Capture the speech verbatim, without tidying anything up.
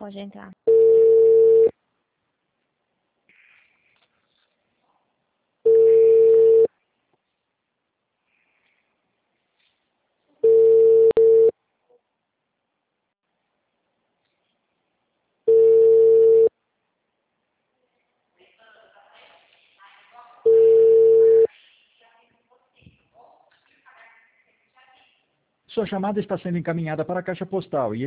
Pode entrar. Sua chamada está sendo encaminhada para a caixa postal e